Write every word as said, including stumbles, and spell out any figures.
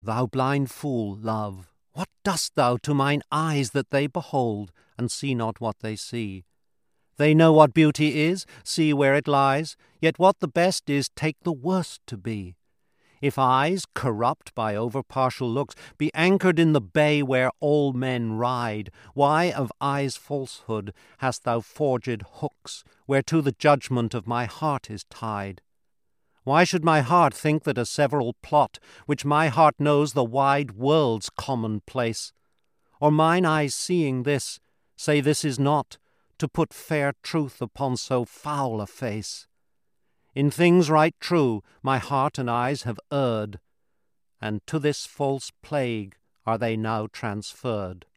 Thou blind fool, love, what dost thou to mine eyes that they behold, and see not what they see? They know what beauty is, see where it lies, yet what the best is take the worst to be. If eyes, corrupt by over-partial looks, be anchored in the bay where all men ride, why of eyes' falsehood hast thou forged hooks, whereto the judgment of my heart is tied? Why should my heart think that a several plot, which my heart knows the wide world's commonplace? Or mine eyes seeing this, say this is not, to put fair truth upon so foul a face? In things right true my heart and eyes have erred, and to this false plague are they now transferred.